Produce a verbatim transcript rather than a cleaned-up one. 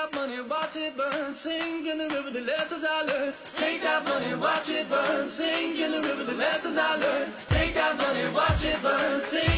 that money, watch it burn. Sing in the river the lessons I learned. Take that money, watch it burn. Sing in the river the lessons I learned. Take that money, watch it burn. Sing